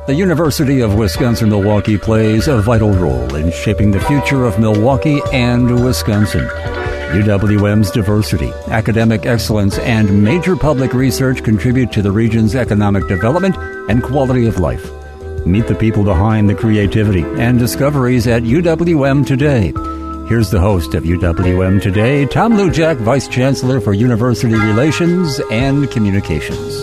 The University of Wisconsin-Milwaukee plays a vital role in shaping the future of Milwaukee and Wisconsin. UWM's diversity, academic excellence, and major public research contribute to the region's economic development and quality of life. Meet the people behind the creativity and discoveries at UWM Today. Here's the host of UWM Today, Tom Lujack, Vice Chancellor for University Relations and Communications.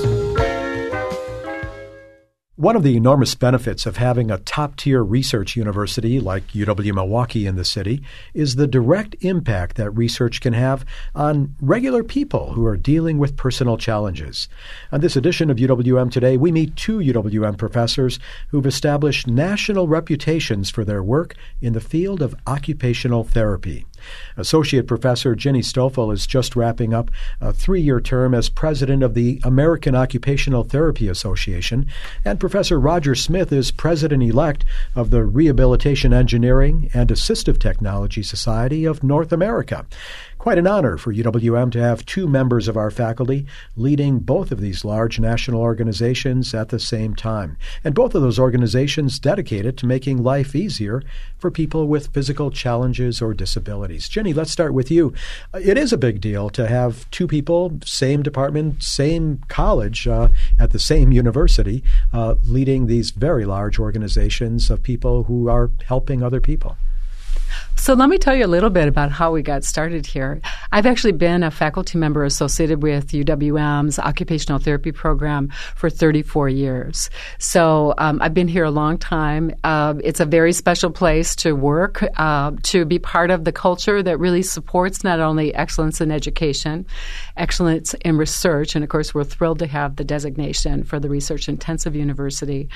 One of the enormous benefits of having a top-tier research university like UW-Milwaukee in the city is the direct impact that research can have on regular people who are dealing with personal challenges. On this edition of UWM Today, we meet two UWM professors who've established national reputations for their work in the field of occupational therapy. Associate Professor Ginny Stoffel is just wrapping up a 3-year term as president of the American Occupational Therapy Association, and Professor Roger Smith is president-elect of the Rehabilitation Engineering and Assistive Technology Society of North America. Quite an honor for UWM to have two members of our faculty leading both of these large national organizations at the same time. And both of those organizations dedicated to making life easier for people with physical challenges or disabilities. Ginny, let's start with you. It is a big deal to have two people, same department, same college, at the same university, leading these very large organizations of people who are helping other people. So let me tell you a little bit about how we got started here. I've actually been a faculty member associated with UWM's occupational therapy program for 34 years. So I've been here a long time. It's a very special place to work, to be part of the culture that really supports not only excellence in education, excellence in research, and of course we're thrilled to have the designation for the research-intensive university,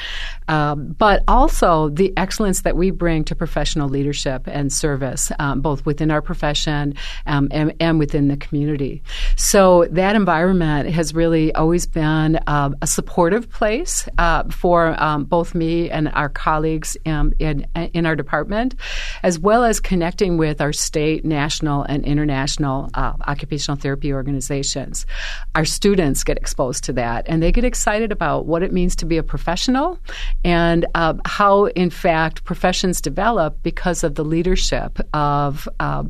but also the excellence that we bring to professional leadership and service, both within our profession and within the community. So that environment has really always been a supportive place for both me and our colleagues in our department, as well as connecting with our state, national, and international occupational therapy organizations. Our students get exposed to that, and they get excited about what it means to be a professional and how, in fact, professions develop because of the leadership of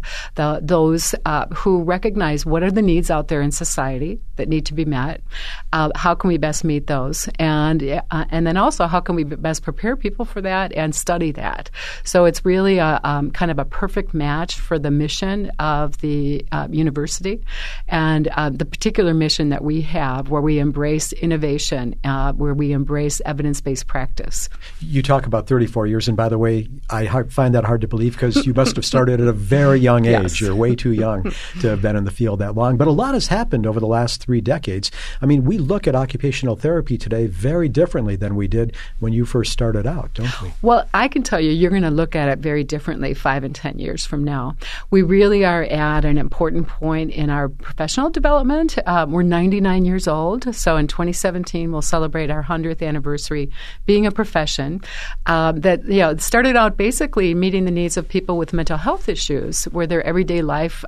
those who recognize what are the needs out there in society that need to be met. How can we best meet those? And then also, how can we best prepare people for that and study that? So it's really a kind of a perfect match for the mission of the university and the particular mission that we have, where we embrace innovation, where we embrace evidence-based practice. You talk about 34 years, and by the way, I find that hard to believe because you must have started at a very young age. Yes. You're way too young to have been in the field that long. But a lot has happened over the last 3 decades. I mean, we look at occupational therapy today very differently than we did when you first started out, don't we? Well, I can tell you, you're going to look at it very differently 5 and 10 years from now. We really are at an important point in our professional development. We're 99 years old, so in 2017 we'll celebrate our 100th anniversary being a profession that started out basically meeting the needs of people with mental health issues, where their everyday life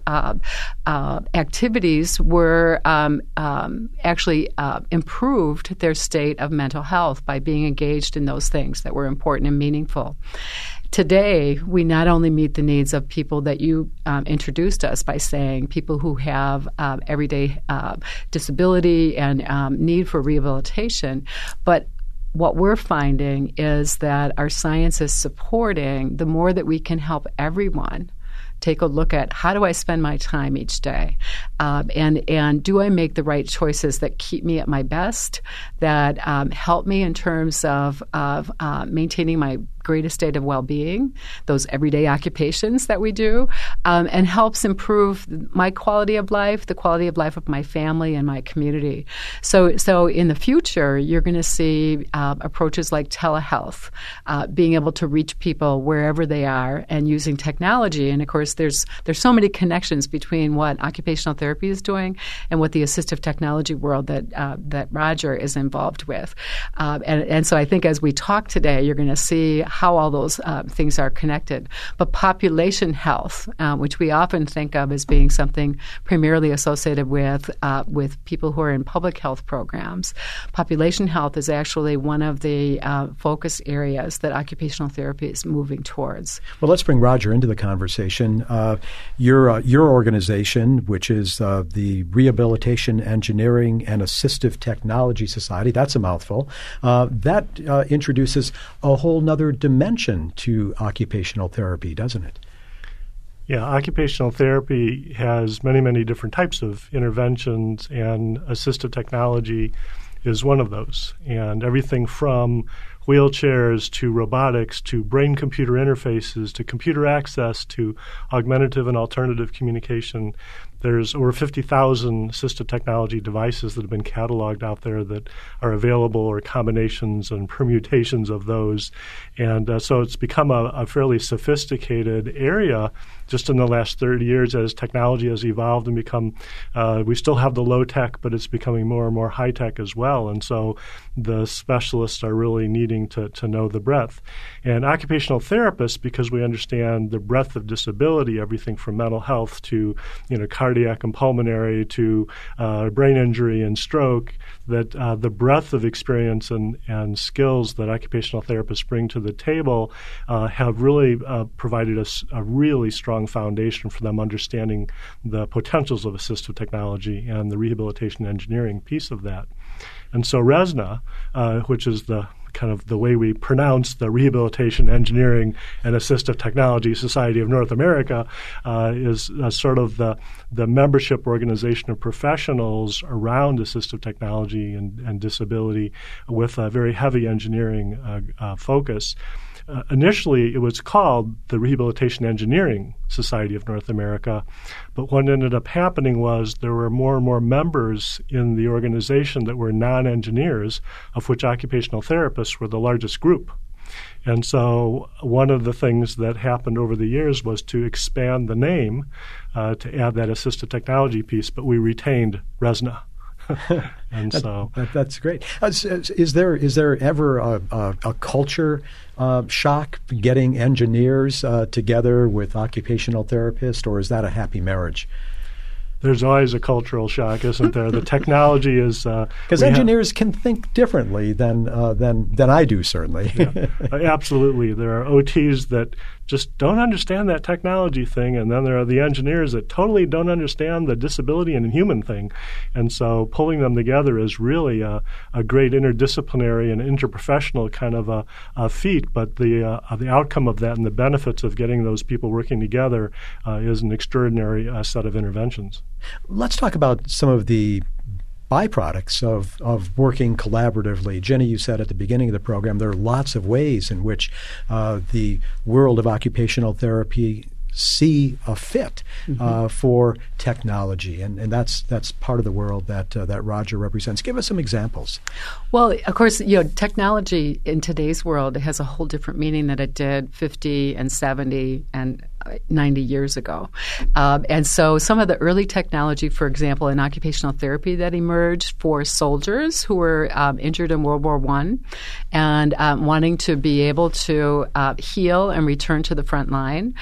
activities were actually improved their state of mental health by being engaged in those things that were important and meaningful. Today, we not only meet the needs of people that you introduced us by saying people who have everyday disability and need for rehabilitation, but what we're finding is that our science is supporting the more that we can help everyone take a look at how do I spend my time each day, and do I make the right choices that keep me at my best, that help me in terms of maintaining my greatest state of well-being, those everyday occupations that we do, and helps improve my quality of life, the quality of life of my family and my community. So in the future, you're going to see approaches like telehealth, being able to reach people wherever they are and using technology. And, of course, course, there's so many connections between what occupational therapy is doing and what the assistive technology world that Roger is involved with. And so I think as we talk today, you're going to see how all those things are connected. But population health, which we often think of as being something primarily associated with people who are in public health programs, population health is actually one of the focus areas that occupational therapy is moving towards. Well, let's bring Roger into the conversation. Your organization, which is the Rehabilitation Engineering and Assistive Technology Society, that's a mouthful, that introduces a whole nother dimension to occupational therapy, doesn't it? Yeah, occupational therapy has many, many different types of interventions, and assistive technology is one of those. And everything from wheelchairs to robotics to brain-computer interfaces to computer access to augmentative and alternative communication. There's over 50,000 assistive technology devices that have been cataloged out there that are available, or combinations and permutations of those. And so it's become a fairly sophisticated area just in the last 30 years as technology has evolved and become, we still have the low tech, but it's becoming more and more high tech as well. And so the specialists are really needing to know the breadth. And occupational therapists, because we understand the breadth of disability, everything from mental health to cardiac and pulmonary to brain injury and stroke, that the breadth of experience and skills that occupational therapists bring to the table have really provided us a really strong foundation for them understanding the potentials of assistive technology and the rehabilitation engineering piece of that. And so RESNA, which is the kind of the way we pronounce the Rehabilitation Engineering and Assistive Technology Society of North America, is sort of the membership organization of professionals around assistive technology and disability with a very heavy engineering focus. Initially, it was called the Rehabilitation Engineering Society of North America, but what ended up happening was there were more and more members in the organization that were non-engineers, of which occupational therapists were the largest group. And so one of the things that happened over the years was to expand the name to add that assistive technology piece, but we retained RESNA. And that's great. Is there ever a culture shock getting engineers together with occupational therapists, or is that a happy marriage? There's always a cultural shock, isn't there? The technology is because engineers can think differently than I do, certainly. Yeah, absolutely. There are OTs that just don't understand that technology thing, and then there are the engineers that totally don't understand the disability and human thing. And so pulling them together is really a great interdisciplinary and interprofessional kind of a feat, but the outcome of that and the benefits of getting those people working together is an extraordinary set of interventions. Let's talk about some of the byproducts of working collaboratively. Jenny, you said at the beginning of the program there are lots of ways in which the world of occupational therapy see a fit for technology, and that's part of the world that Roger represents. Give us some examples. Well, of course, technology in today's world has a whole different meaning than it did 50 and 70 and 90 years ago. And so some of the early technology, for example, in occupational therapy that emerged for soldiers who were injured in World War I and wanting to be able to heal and return to the front line,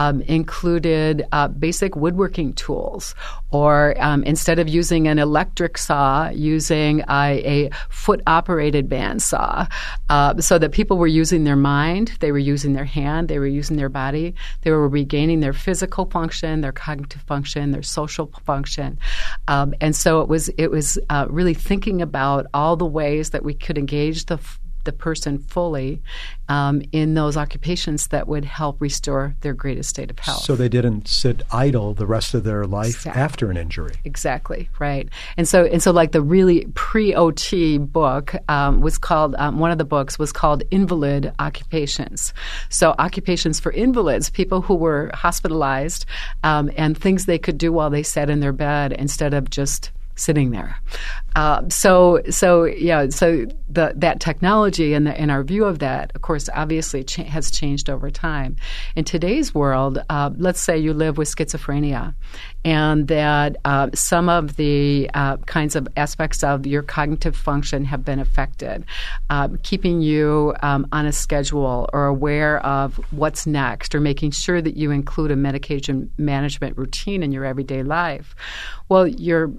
included basic woodworking tools, or instead of using an electric saw, using a foot-operated bandsaw, so that people were using their mind, they were using their hand, they were using their body, they were regaining their physical function, their cognitive function, their social function. And so it was really thinking about all the ways that we could engage the person fully in those occupations that would help restore their greatest state of health. So they didn't sit idle the rest of their life after an injury. Exactly, right. And so like the really pre-OT book was called, one of the books was called Invalid Occupations. So occupations for invalids, people who were hospitalized, and things they could do while they sat in their bed instead of just sitting there. So that technology and our view of that, of course, obviously has changed over time. In today's world, let's say you live with schizophrenia, and that some of the kinds of aspects of your cognitive function have been affected, keeping you on a schedule or aware of what's next, or making sure that you include a medication management routine in your everyday life. Well, your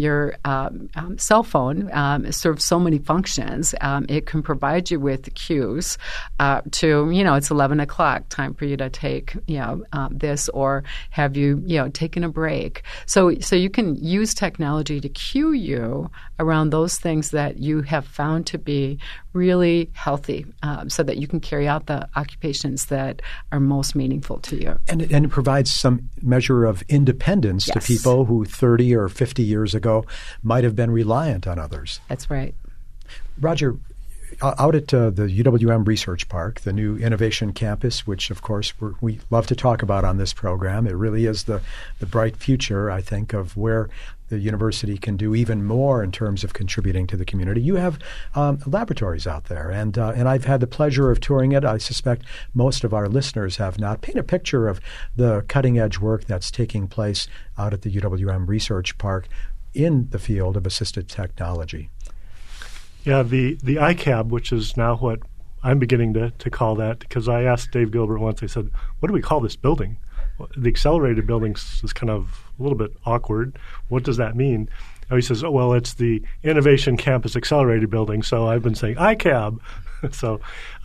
cell phone serves so many functions. It can provide you with cues to, it's 11 o'clock, time for you to take, this, or have you, taken a break. So you can use technology to cue you around those things that you have found to be really healthy, so that you can carry out the occupations that are most meaningful to you. And it provides some measure of independence to people who 30 or 50 years ago might have been reliant on others. That's right. Roger, out at the UWM Research Park, the new Innovation Campus, which, of course, we love to talk about on this program. It really is the bright future, I think, of where the university can do even more in terms of contributing to the community. You have laboratories out there, and I've had the pleasure of touring it. I suspect most of our listeners have not. Paint a picture of the cutting-edge work that's taking place out at the UWM Research Park in the field of assisted technology. Yeah, the ICAB, which is now what I'm beginning to call that, because I asked Dave Gilbert once, I said, what do we call this building? The accelerated building is kind of a little bit awkward. What does that mean? He says, it's the Innovation Campus Accelerated Building. So I've been saying ICAB. So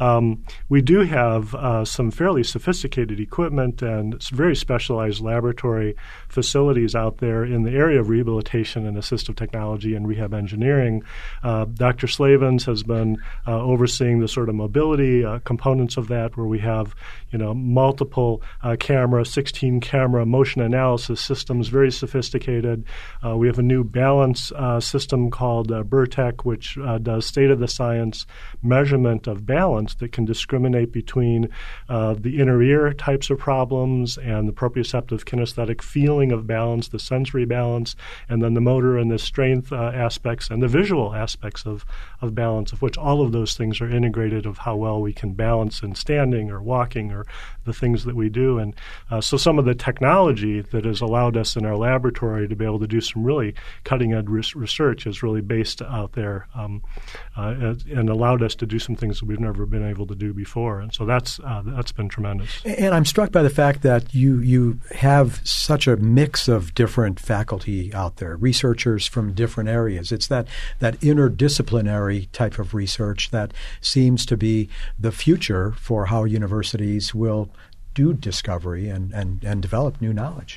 we do have some fairly sophisticated equipment and very specialized laboratory facilities out there in the area of rehabilitation and assistive technology and rehab engineering. Dr. Slavens has been overseeing the sort of mobility components of that, where we have multiple camera, 16-camera motion analysis systems, very sophisticated. We have a new balance system called Burtec, which does state-of-the-science measurement of balance that can discriminate between the inner ear types of problems and the proprioceptive kinesthetic feeling of balance, the sensory balance, and then the motor and the strength aspects and the visual aspects of balance, of which all of those things are integrated, of how well we can balance in standing or walking or the things that we do. And so some of the technology that has allowed us in our laboratory to be able to do some really cutting-edge research is really based out there and allowed us to do some things that we've never been able to do before. And so that's been tremendous. And I'm struck by the fact that you have such a mix of different faculty out there, researchers from different areas. It's that interdisciplinary type of research that seems to be the future for how universities will do discovery and develop new knowledge.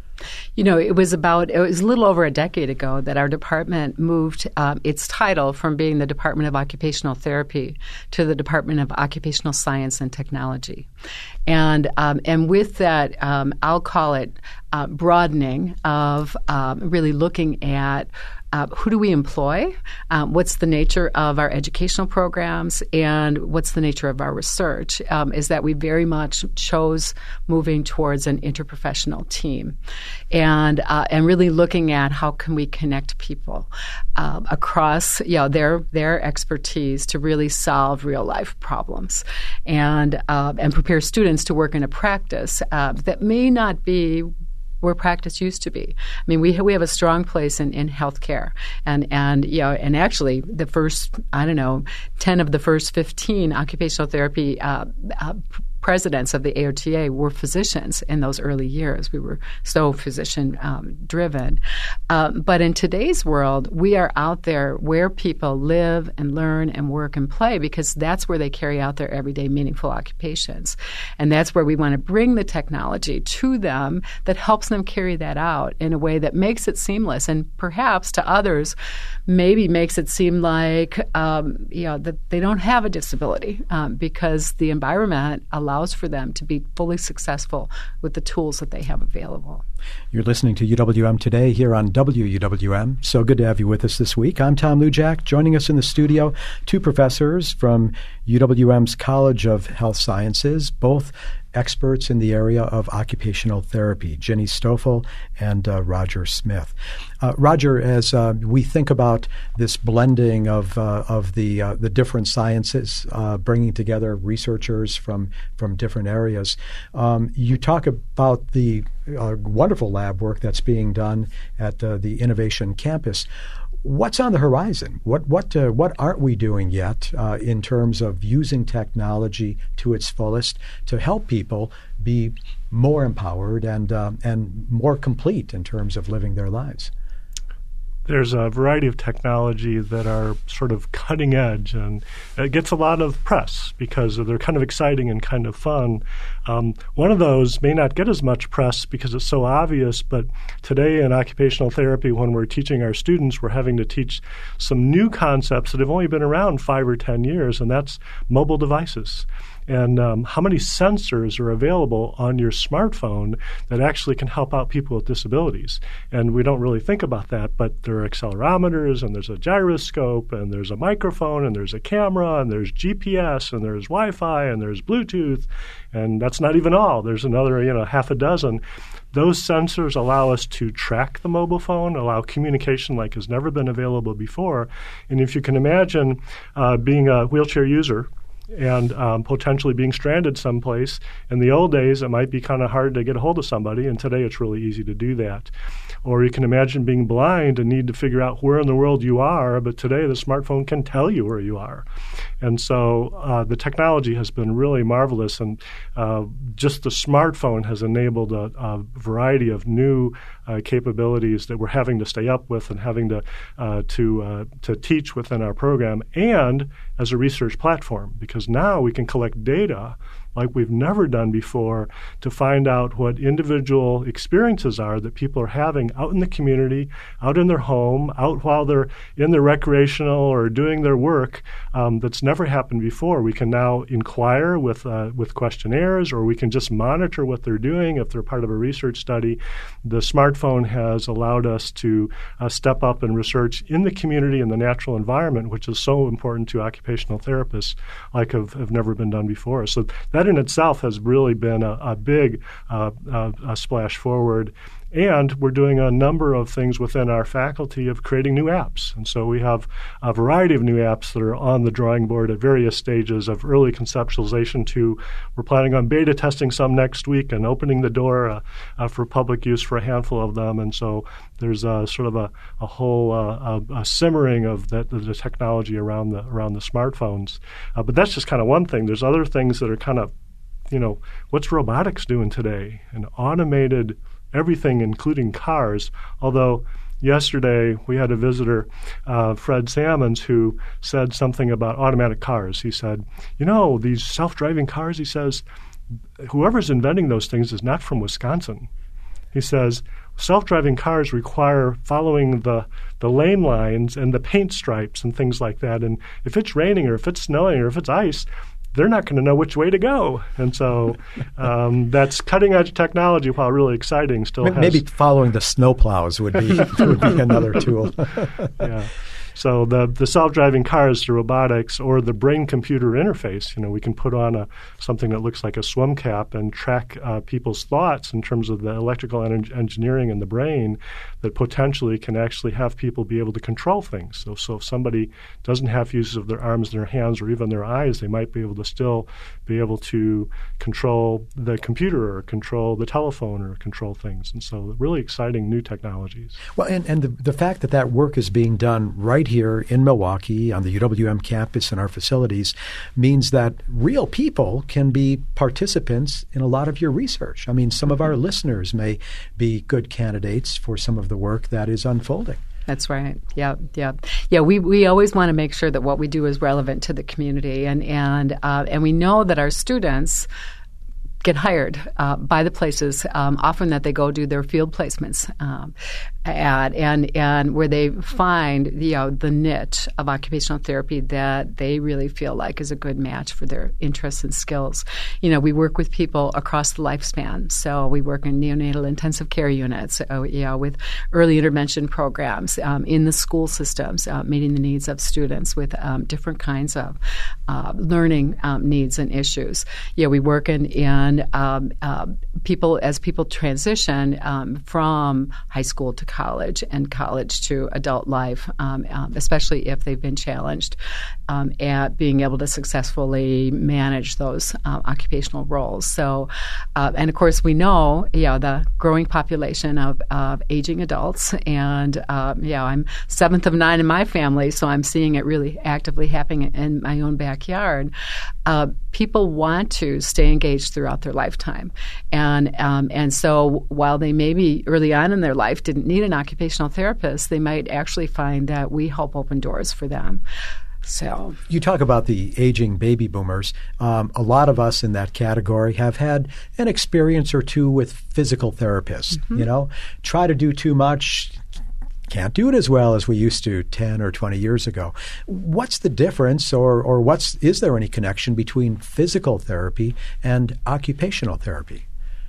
It was a little over a decade ago that our department moved its title from being the Department of Occupational Therapy to the Department of Occupational Science and Technology. And with that, I'll call it broadening of really looking at who do we employ, what's the nature of our educational programs, and what's the nature of our research, is that we very much chose moving towards an interprofessional team and really looking at how can we connect people across their expertise to really solve real-life problems and prepare students to work in a practice that may not be where practice used to be. I mean, we have a strong place in healthcare, and actually the first 10 of the first 15 occupational therapy presidents of the AOTA were physicians in those early years. We were so physician driven. But in today's world, we are out there where people live and learn and work and play, because that's where they carry out their everyday meaningful occupations. And that's where we want to bring the technology to them that helps them carry that out in a way that makes it seamless, and perhaps to others maybe makes it seem like that they don't have a disability because the environment allows for them to be fully successful with the tools that they have available. You're listening to UWM Today here on WUWM. So good to have you with us this week. I'm Tom Lujack. Joining us in the studio, two professors from UWM's College of Health Sciences, both experts in the area of occupational therapy, Ginny Stoffel and Roger Smith. Roger, as we think about this blending of the different sciences, bringing together researchers from different areas, you talk about the wonderful lab work that's being done at the Innovation Campus. What's on the horizon? What aren't we doing yet in terms of using technology to its fullest to help people be more empowered and more complete in terms of living their lives? There's a variety of technology that are sort of cutting edge, and it gets a lot of press because they're kind of exciting and kind of fun. One of those may not get as much press because it's so obvious, but today in occupational therapy, when we're teaching our students, we're having to teach some new concepts that have only been around 5 or 10 years, and that's mobile devices. And how many sensors are available on your smartphone that actually can help out people with disabilities? And we don't really think about that, but there are accelerometers, and there's a gyroscope, and there's a microphone, and there's a camera, and there's GPS, and there's Wi-Fi, and there's Bluetooth, and that's not even all. There's another, half a dozen. Those sensors allow us to track the mobile phone, allow communication like has never been available before. And if you can imagine being a wheelchair user and potentially being stranded someplace. In the old days, it might be kind of hard to get a hold of somebody, and today it's really easy to do that. Or you can imagine being blind and need to figure out where in the world you are, but today the smartphone can tell you where you are. And so the technology has been really marvelous, and just the smartphone has enabled a variety of new capabilities that we're having to stay up with and having to teach within our program, and as a research platform, because now we can collect data like we've never done before to find out what individual experiences are that people are having out in the community, out in their home, out while they're in their recreational or doing their work that's never happened before. We can now inquire with questionnaires, or we can just monitor what they're doing if they're part of a research study. The smartphone has allowed us to step up and research in the community and the natural environment, which is so important to occupational therapists like have never been done before. So that in itself has really been a big splash forward. And we're doing a number of things within our faculty of creating new apps. And so we have a variety of new apps that are on the drawing board at various stages of early conceptualization to we're planning on beta testing some next week and opening the door for public use for a handful of them. And so there's sort of a whole a simmering of the technology around the smartphones. But that's just kind of one thing. There's other things that are kind of, what's robotics doing today? And automated everything, including cars. Although yesterday we had a visitor, Fred Salmons, who said something about automatic cars. He said, these self-driving cars, he says, whoever's inventing those things is not from Wisconsin. He says, self-driving cars require following the lane lines and the paint stripes and things like that. And if it's raining or if it's snowing or if it's ice, they're not going to know which way to go. And so that's cutting-edge technology, while really exciting, still has... Maybe following the snowplows would be another tool. Yeah. So the self-driving cars, the robotics, or the brain-computer interface, we can put on something that looks like a swim cap and track people's thoughts in terms of the electrical engineering in the brain that potentially can actually have people be able to control things. So if somebody doesn't have use of their arms, their hands, or even their eyes, they might be able to still be able to control the computer or control the telephone or control things. And so really exciting new technologies. Well, and the fact that work is being done right here in Milwaukee on the UWM campus and our facilities means that real people can be participants in a lot of your research. I mean, some of our listeners may be good candidates for some of the work that is unfolding. That's right. Yeah. We always want to make sure that what we do is relevant to the community, and we know that our students get hired by the places often that they go do their field placements and where they find the niche of occupational therapy that they really feel like is a good match for their interests and skills. We work with people across the lifespan. So we work in neonatal intensive care units, with early intervention programs in the school systems, meeting the needs of students with different kinds of learning needs and issues. We work in people transition from high school to college and college to adult life, especially if they've been challenged at being able to successfully manage those occupational roles. So, and of course, we know, the growing population of aging adults, and I'm 7th of 9 in my family, so I'm seeing it really actively happening in my own backyard. People want to stay engaged throughout their lifetime, and so while they maybe early on in their life didn't need an occupational therapist, they might actually find that we help open doors for them. So you talk about the aging baby boomers. A lot of us in that category have had an experience or two with physical therapists. Try to do too much, can't do it as well as we used to 10 or 20 years ago. What's the difference, or is there any connection between physical therapy and occupational therapy?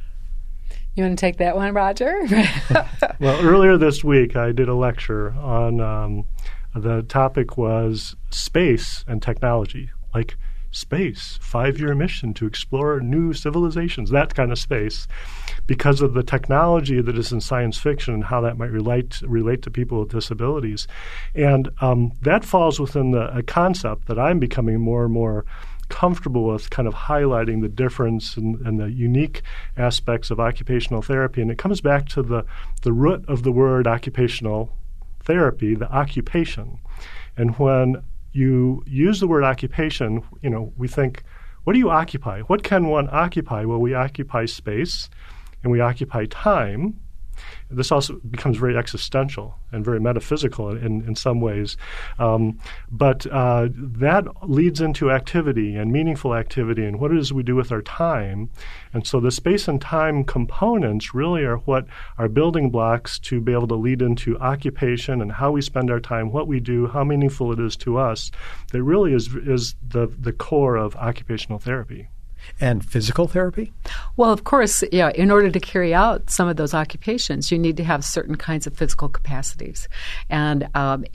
You want to take that one, Roger? Well, earlier this week I did a lecture on the topic was space and technology, like space, 5-year mission to explore new civilizations, that kind of space, because of the technology that is in science fiction and how that might relate to people with disabilities. And that falls within a concept that I'm becoming more and more comfortable with, kind of highlighting the difference and the unique aspects of occupational therapy. And it comes back to the root of the word occupational therapy, the occupation. And when you use the word occupation, we think, what do you occupy? What can one occupy? Well, we occupy space and we occupy time. This also becomes very existential and very metaphysical in some ways. But that leads into activity and meaningful activity and what it is we do with our time. And so the space and time components really are what are building blocks to be able to lead into occupation and how we spend our time, what we do, how meaningful it is to us. That really is the core of occupational therapy. And physical therapy? Well, of course, in order to carry out some of those occupations, you need to have certain kinds of physical capacities. And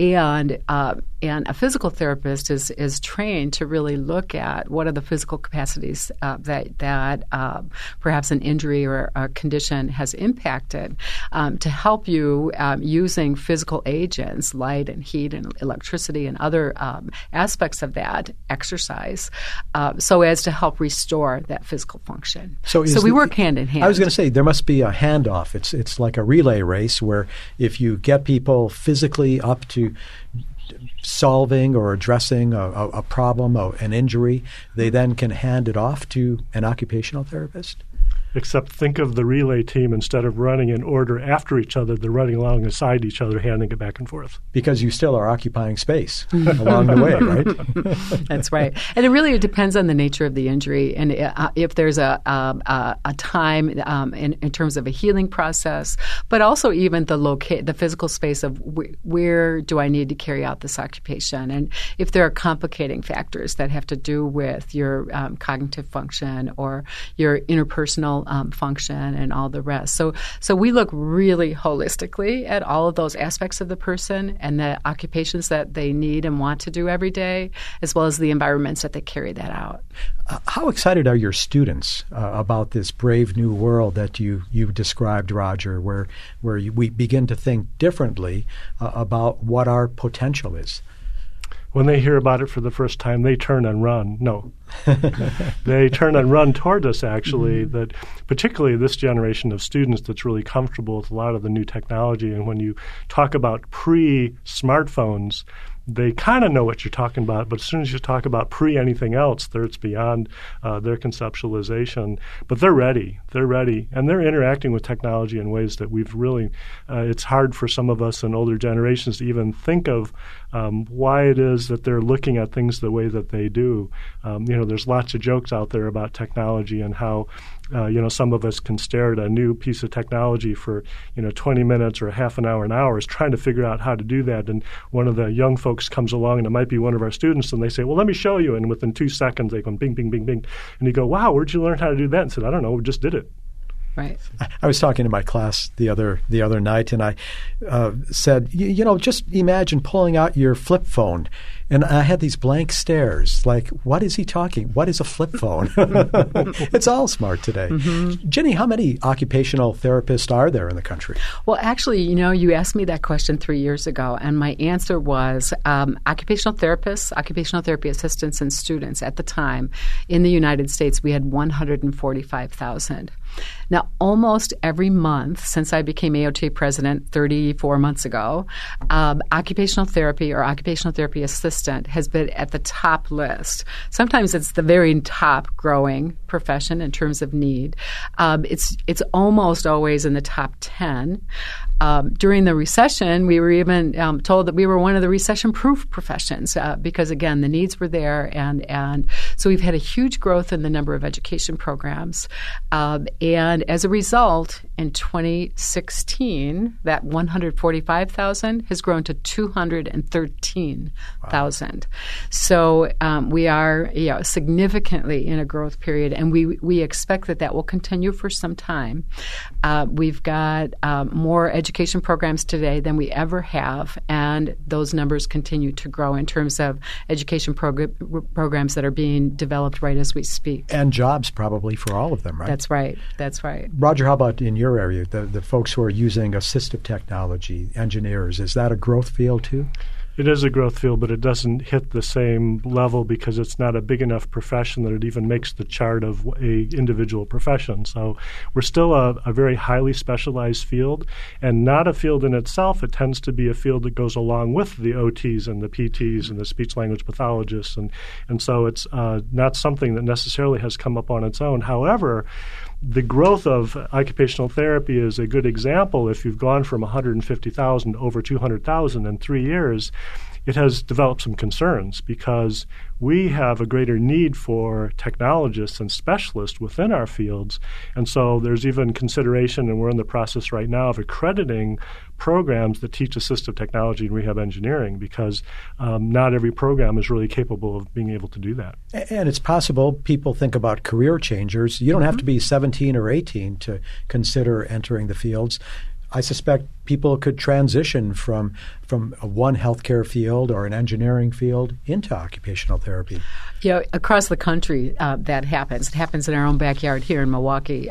a physical therapist is trained to really look at what are the physical capacities that perhaps an injury or a condition has impacted, to help you using physical agents, light and heat and electricity and other aspects of that exercise, so as to help restore that physical function. So we work hand in hand. I was going to say there must be a handoff. It's like a relay race where if you get people physically up to solving or addressing a problem, an injury, they then can hand it off to an occupational therapist? Except think of the relay team, instead of running in order after each other, they're running alongside each other, handing it back and forth. Because you still are occupying space along the way, right? That's right. And it really depends on the nature of the injury and if there's a time in terms of a healing process, but also even the physical space of where do I need to carry out this occupation, and if there are complicating factors that have to do with your cognitive function or your interpersonal function and all the rest. So we look really holistically at all of those aspects of the person and the occupations that they need and want to do every day, as well as the environments that they carry that out. How excited are your students about this brave new world that you described, Roger, where we begin to think differently about what our potential is? When they hear about it for the first time, they turn and run. No. They turn and run toward us, actually, that particularly this generation of students that's really comfortable with a lot of the new technology. And when you talk about pre-smartphones, they kind of know what you're talking about, but as soon as you talk about pre-anything else, it's beyond their conceptualization. But they're ready. They're ready. And they're interacting with technology in ways that we've really it's hard for some of us in older generations to even think of why it is that they're looking at things the way that they do. There's lots of jokes out there about technology and how some of us can stare at a new piece of technology for 20 minutes or half an hours trying to figure out how to do that. And one of the young folks comes along, and it might be one of our students, and they say, well, let me show you. And within 2 seconds, they go bing, bing, bing, bing. And you go, wow, where'd you learn how to do that? And said, I don't know, we just did it. Right. I was talking to my class the other night, and I said, just imagine pulling out your flip phone And I had these blank stares, like, what is he talking? What is a flip phone? It's all smart today. Mm-hmm. Ginny, how many occupational therapists are there in the country? Well, actually, you asked me that question 3 years ago, and my answer was occupational therapists, occupational therapy assistants, and students. At the time, in the United States, we had 145,000. Now, almost every month since I became AOTA president 34 months ago, occupational therapy or occupational therapy assistant has been at the top list. Sometimes it's the very top growing profession in terms of need. It's almost always in the top 10. During the recession, we were even told that we were one of the recession-proof professions because, again, the needs were there. And so we've had a huge growth in the number of education programs. And as a result, in 2016, that 145,000 has grown to 213,000. Wow. So we are significantly in a growth period, and we expect that will continue for some time. We've got more education programs today than we ever have, and those numbers continue to grow in terms of education programs that are being developed right as we speak. And jobs probably for all of them, right? That's right. Roger, how about in your area, the folks who are using assistive technology, engineers, is that a growth field too? It is a growth field, but it doesn't hit the same level because it's not a big enough profession that it even makes the chart of a individual profession. So we're still a very highly specialized field, and not a field in itself. It tends to be a field that goes along with the OTs and the PTs and the speech-language pathologists, and so it's not something that necessarily has come up on its own. However, the growth of occupational therapy is a good example. If you've gone from 150,000 to over 200,000 in 3 years, it has developed some concerns because we have a greater need for technologists and specialists within our fields. And so there's even consideration, and we're in the process right now of accrediting programs that teach assistive technology and rehab engineering because not every program is really capable of being able to do that. And it's possible people think about career changers. You don't have to be 17 or 18 to consider entering the fields. I suspect people could transition from one healthcare field or an engineering field into occupational therapy. Across the country, that happens. It happens in our own backyard here in Milwaukee.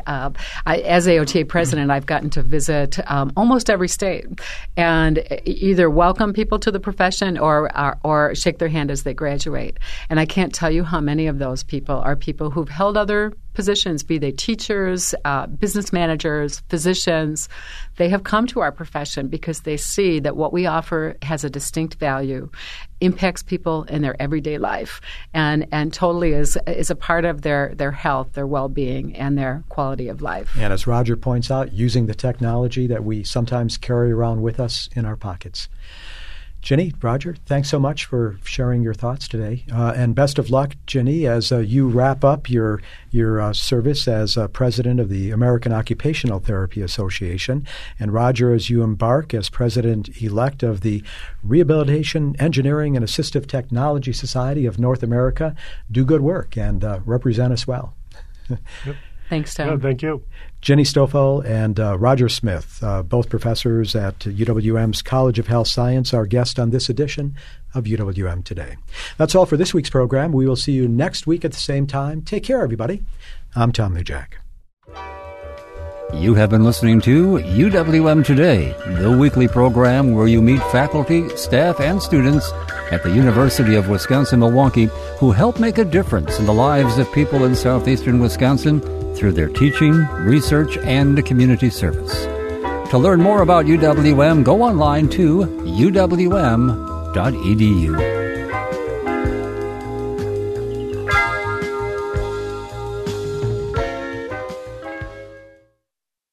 As AOTA president, I've gotten to visit almost every state and either welcome people to the profession or shake their hand as they graduate. And I can't tell you how many of those people are people who've held other positions, be they teachers, business managers, physicians. They have come to our profession because they see that what we offer has a distinct value, impacts people in their everyday life, and totally is a part of their health, their well-being, and their quality of life. And as Roger points out, using the technology that we sometimes carry around with us in our pockets. Ginny, Roger, thanks so much for sharing your thoughts today. And best of luck, Ginny, as you wrap up your service as president of the American Occupational Therapy Association. And Roger, as you embark as president-elect of the Rehabilitation, Engineering, and Assistive Technology Society of North America, do good work and represent us well. Yep. Thanks, Tom. Yeah, thank you. Ginny Stoffel and Roger Smith, both professors at UWM's College of Health Science, our guest on this edition of UWM Today. That's all for this week's program. We will see you next week at the same time. Take care, everybody. I'm Tom Lujack. You have been listening to UWM Today, the weekly program where you meet faculty, staff, and students at the University of Wisconsin-Milwaukee who help make a difference in the lives of people in southeastern Wisconsin through their teaching, research, and community service. To learn more about UWM, go online to uwm.edu.